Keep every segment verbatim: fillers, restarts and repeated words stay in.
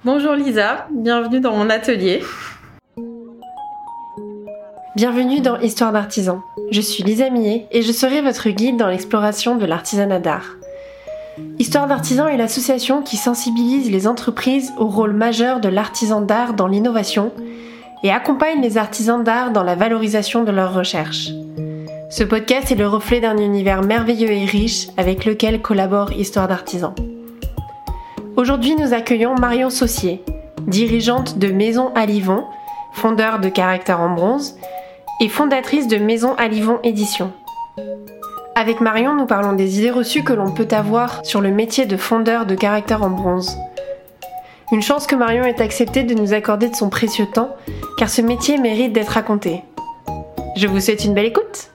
Bonjour Lisa, bienvenue dans mon atelier. Bienvenue dans Histoire d'artisan. Je suis Lisa Millet et je serai votre guide dans l'exploration de l'artisanat d'art. Histoire d'artisan est l'association qui sensibilise les entreprises au rôle majeur de l'artisan d'art dans l'innovation et accompagne les artisans d'art dans la valorisation de leurs recherches. Ce podcast est le reflet d'un univers merveilleux et riche avec lequel collabore Histoire d'artisan. Aujourd'hui, nous accueillons Marion Saucier, dirigeante de Maison Alivon, fondeur de Caractère en bronze et fondatrice de Maison Alivon Édition. Avec Marion, nous parlons des idées reçues que l'on peut avoir sur le métier de fondeur de Caractère en bronze. Une chance que Marion ait accepté de nous accorder de son précieux temps, car ce métier mérite d'être raconté. Je vous souhaite une belle écoute.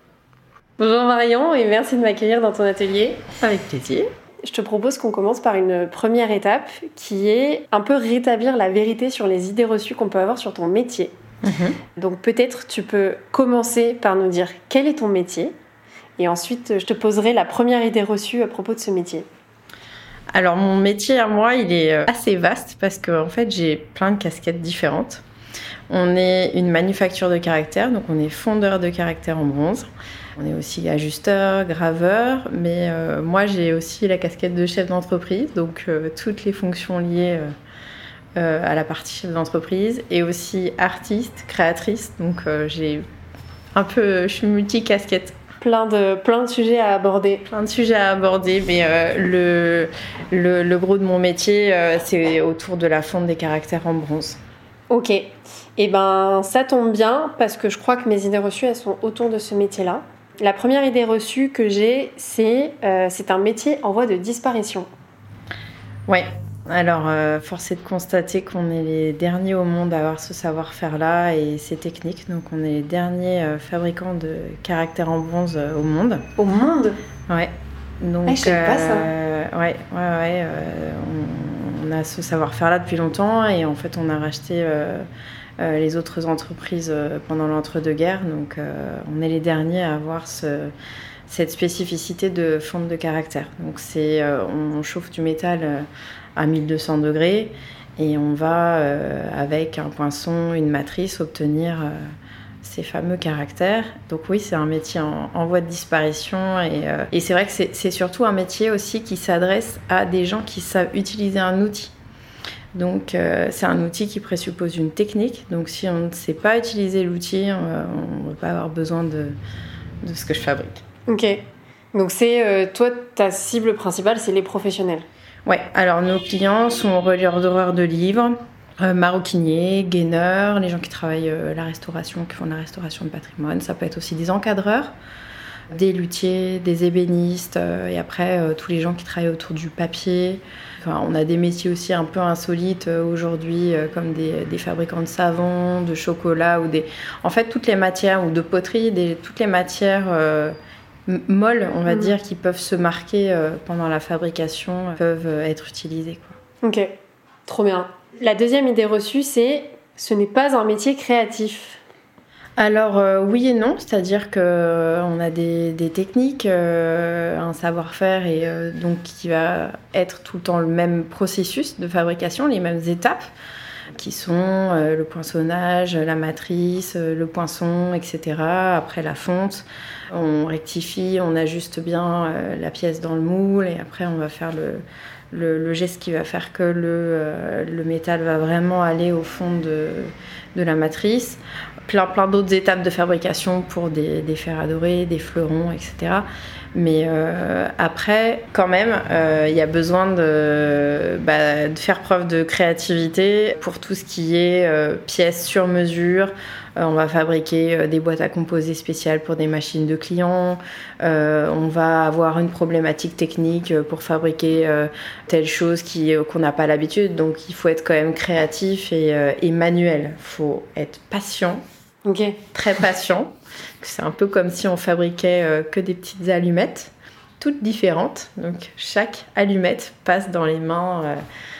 Bonjour Marion et merci de m'accueillir dans ton atelier. Avec plaisir. Je te propose qu'on commence par une première étape qui est un peu rétablir la vérité sur les idées reçues qu'on peut avoir sur ton métier. Mmh. Donc peut-être tu peux commencer par nous dire quel est ton métier et ensuite je te poserai la première idée reçue à propos de ce métier. Alors mon métier à moi il est assez vaste parce qu'en fait j'ai plein de casquettes différentes. On est une manufacture de caractère, donc on est fondeur de caractère en bronze. On est aussi ajusteur, graveur, mais euh, moi j'ai aussi la casquette de chef d'entreprise, donc euh, toutes les fonctions liées euh, euh, à la partie chef d'entreprise, et aussi artiste, créatrice, donc euh, j'ai un peu, je suis multi-casquette. Plein de, plein de sujets à aborder. Plein de sujets à aborder, mais euh, le, le, le gros de mon métier, euh, c'est autour de la fonte des caractères en bronze. Ok, et eh ben ça tombe bien parce que je crois que mes idées reçues elles sont autour de ce métier-là. La première idée reçue que j'ai, c'est euh, c'est un métier en voie de disparition. Ouais, alors euh, force est de constater qu'on est les derniers au monde à avoir ce savoir-faire-là et ces techniques. Donc on est les derniers euh, fabricants de caractères en bronze euh, au monde. Au monde ? Ouais. Donc, ah, je sais euh, pas ça. Ouais, ouais, ouais. Euh, on, on a ce savoir-faire-là depuis longtemps et en fait on a racheté... Euh, Euh, les autres entreprises euh, pendant l'entre-deux-guerres. Donc, euh, on est les derniers à avoir ce, cette spécificité de fonte de caractère. Donc, c'est, euh, on chauffe du métal euh, à mille deux cents degrés et on va, euh, avec un poinçon, une matrice, obtenir euh, ces fameux caractères. Donc, oui, c'est un métier en, en voie de disparition. Et, euh, et c'est vrai que c'est, c'est surtout un métier aussi qui s'adresse à des gens qui savent utiliser un outil. Donc, euh, c'est un outil qui présuppose une technique. Donc, si on ne sait pas utiliser l'outil, euh, on ne va pas avoir besoin de, de ce que je fabrique. Ok. Donc, c'est, euh, toi, ta cible principale, c'est les professionnels. Ouais. Alors, nos clients sont relieurs de livres, euh, maroquiniers, gaineurs, les gens qui travaillent euh, la restauration, qui font de la restauration de patrimoine. Ça peut être aussi des encadreurs, des luthiers, des ébénistes, euh, et après, euh, tous les gens qui travaillent autour du papier. Enfin, on a des métiers aussi un peu insolites euh, aujourd'hui, euh, comme des, des fabricants de savon, de chocolat, ou des... En fait, toutes les matières, ou de poterie, des, toutes les matières euh, m- molles, on va mmh. dire, qui peuvent se marquer euh, pendant la fabrication, euh, peuvent euh, être utilisées, quoi. Ok, trop bien. La deuxième idée reçue, c'est « ce n'est pas un métier créatif ». Alors euh, oui et non, c'est-à-dire qu'on euh, a des, des techniques, euh, un savoir-faire et euh, donc qui va être tout le temps le même processus de fabrication, les mêmes étapes qui sont euh, le poinçonnage, la matrice, euh, le poinçon, et cetera. Après la fonte, on rectifie, on ajuste bien euh, la pièce dans le moule et après on va faire le, le, le geste qui va faire que le, euh, le métal va vraiment aller au fond de, de la matrice. Plein, plein d'autres étapes de fabrication pour des, des fers à dorer, des fleurons, et cetera. Mais euh, après, quand même, il euh, y a besoin de, bah, de faire preuve de créativité pour tout ce qui est euh, pièces sur mesure. Euh, on va fabriquer euh, des boîtes à composer spéciales pour des machines de clients. Euh, on va avoir une problématique technique pour fabriquer euh, telle chose qui, euh, qu'on n'a pas l'habitude. Donc, il faut être quand même créatif et, euh, et manuel. Il faut être patient. Okay. Très patient. C'est un peu comme si on fabriquait euh, que des petites allumettes, toutes différentes. Donc chaque allumette passe dans les mains euh,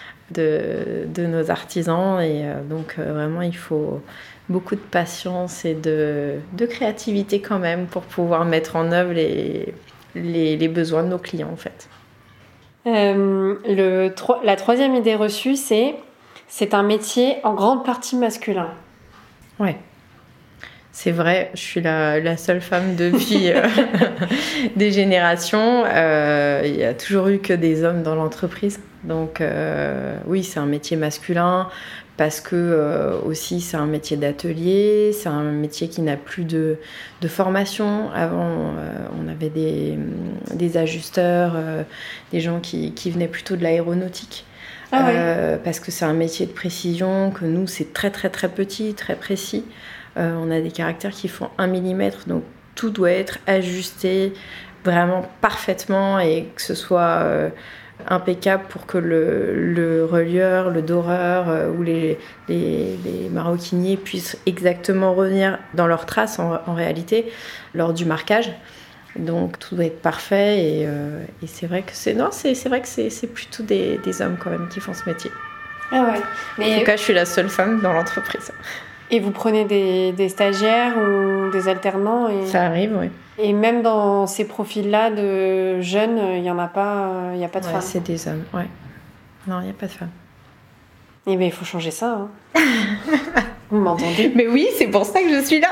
de, de nos artisans et euh, donc euh, vraiment il faut beaucoup de patience et de, de créativité quand même pour pouvoir mettre en œuvre les, les, les besoins de nos clients en fait. Euh, le, la troisième idée reçue, c'est c'est un métier en grande partie masculin. Ouais. C'est vrai, je suis la, la seule femme depuis euh, des générations. Euh, il n'y a toujours eu que des hommes dans l'entreprise. Donc euh, oui, c'est un métier masculin parce que euh, aussi c'est un métier d'atelier, c'est un métier qui n'a plus de, de formation. Avant, euh, on avait des, des ajusteurs, euh, des gens qui, qui venaient plutôt de l'aéronautique. Ah euh, oui. Parce que c'est un métier de précision, que nous, c'est très très très petit, très précis. Euh, on a des caractères qui font un millimètre, donc tout doit être ajusté vraiment parfaitement et que ce soit euh, impeccable pour que le, le relieur, le doreur euh, ou les, les, les maroquiniers puissent exactement revenir dans leurs traces en, en réalité lors du marquage. Donc tout doit être parfait et, euh, et c'est vrai que c'est non, c'est, c'est vrai que c'est, c'est plutôt des, des hommes quand même qui font ce métier. Ah ouais. Mais... En tout cas, je suis la seule femme dans l'entreprise. Et vous prenez des, des stagiaires ou des alternants et... Ça arrive, oui. Et même dans ces profils-là de jeunes, il n'y en a pas, il n'y a pas de ouais, femmes. C'est des hommes, ouais. Non, il n'y a pas de femmes. Eh bien, il faut changer ça. Hein. Vous m'entendez ? Mais oui, c'est pour ça que je suis là.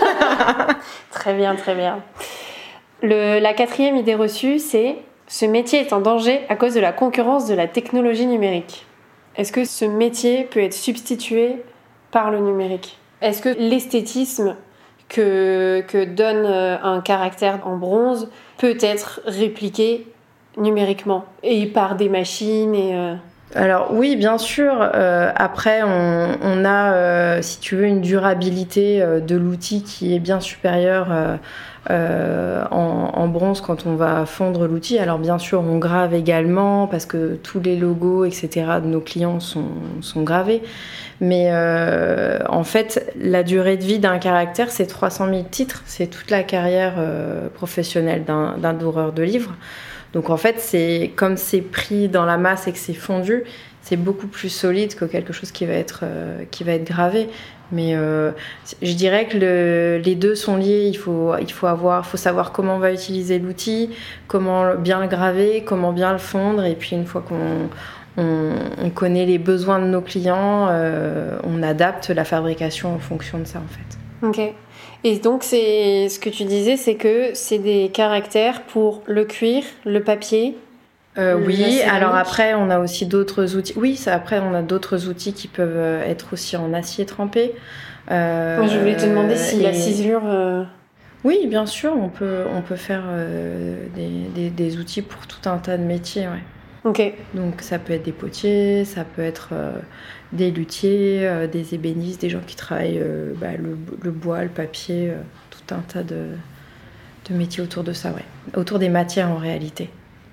Très bien, très bien. Le, la quatrième idée reçue, c'est « Ce métier est en danger à cause de la concurrence de la technologie numérique ». Est-ce que ce métier peut être substitué par le numérique ? Est-ce que l'esthétisme que, que donne un caractère en bronze peut être répliqué numériquement et par des machines et euh... Alors oui, bien sûr. Euh, après, on, on a, euh, si tu veux, une durabilité euh, de l'outil qui est bien supérieure euh, euh, en, en bronze quand on va fondre l'outil. Alors bien sûr, on grave également parce que tous les logos, et cetera de nos clients sont, sont gravés. Mais euh, en fait, la durée de vie d'un caractère, c'est trois cent mille titres. C'est toute la carrière euh, professionnelle d'un, d'un doreur de livres. Donc en fait, c'est, comme c'est pris dans la masse et que c'est fondu, c'est beaucoup plus solide que quelque chose qui va être, euh, qui va être gravé. Mais euh, je dirais que le, les deux sont liés. Il faut, il faut, avoir, faut savoir comment on va utiliser l'outil, comment bien le graver, comment bien le fondre. Et puis une fois qu'on on, on connaît les besoins de nos clients, euh, on adapte la fabrication en fonction de ça en fait. Ok. Et donc, c'est, ce que tu disais, c'est que c'est des caractères pour le cuir, le papier. Euh, oui, alors après, on a aussi d'autres outils. Oui, ça, après, on a d'autres outils qui peuvent être aussi en acier trempé. Euh, Moi, je voulais te demander si et... la ciselure... Euh... Oui, bien sûr, on peut, on peut faire euh, des, des, des outils pour tout un tas de métiers, ouais. Ok. Donc, ça peut être des potiers, ça peut être... Euh, des luthiers, euh, des ébénistes, des gens qui travaillent euh, bah, le, le bois, le papier, euh, tout un tas de, de métiers autour de ça, ouais. Autour des matières en réalité.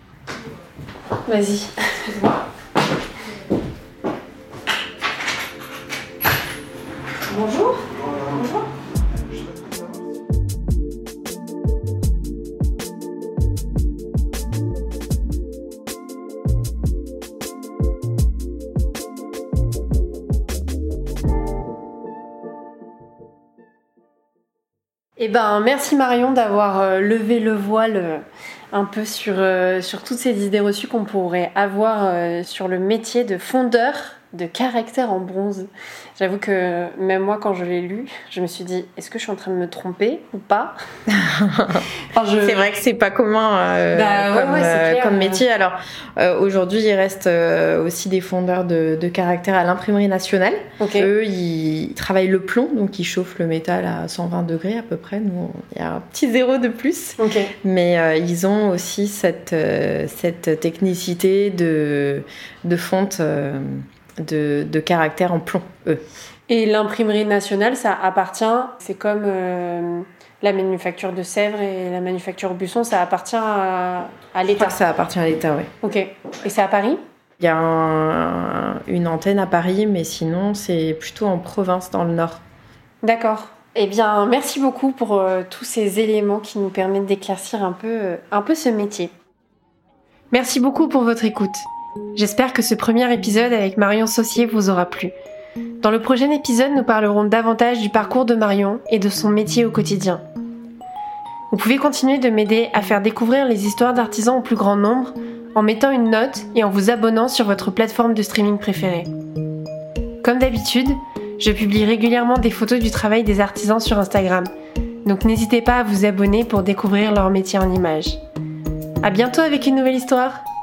Vas-y, excuse-moi. Bonjour. Bonjour. Eh ben, merci Marion d'avoir euh, levé le voile euh, un peu sur, euh, sur toutes ces idées reçues qu'on pourrait avoir euh, sur le métier de fondeur de caractère en bronze. J'avoue que même moi, quand je l'ai lu, je me suis dit, est-ce que je suis en train de me tromper ou pas ? Enfin, je... C'est vrai que c'est pas commun euh, bah, comme, ouais, ouais, c'est clair, euh, comme euh... métier. Alors euh, aujourd'hui, il reste euh, aussi des fondeurs de, de caractère à l'imprimerie nationale. Okay. Eux, ils travaillent le plomb, donc ils chauffent le métal à cent vingt degrés à peu près. Nous, il y a un petit zéro de plus. Okay. Mais euh, ils ont aussi cette, euh, cette technicité de, de fonte euh, de, de caractère en plomb, eux. Et l'imprimerie nationale, ça appartient, c'est comme euh, la manufacture de Sèvres et la manufacture Busson, ça appartient à, à l'État. Je crois que ça appartient à l'État, oui. Ok. Et c'est à Paris ? Il y a un, une antenne à Paris, mais sinon, c'est plutôt en province, dans le Nord. D'accord. Eh bien, merci beaucoup pour euh, tous ces éléments qui nous permettent d'éclaircir un peu, euh, un peu ce métier. Merci beaucoup pour votre écoute. J'espère que ce premier épisode avec Marion Saucier vous aura plu. Dans le prochain épisode, nous parlerons davantage du parcours de Marion et de son métier au quotidien. Vous pouvez continuer de m'aider à faire découvrir les histoires d'artisans au plus grand nombre en mettant une note et en vous abonnant sur votre plateforme de streaming préférée. Comme d'habitude, je publie régulièrement des photos du travail des artisans sur Instagram, donc n'hésitez pas à vous abonner pour découvrir leur métier en images. À bientôt avec une nouvelle histoire!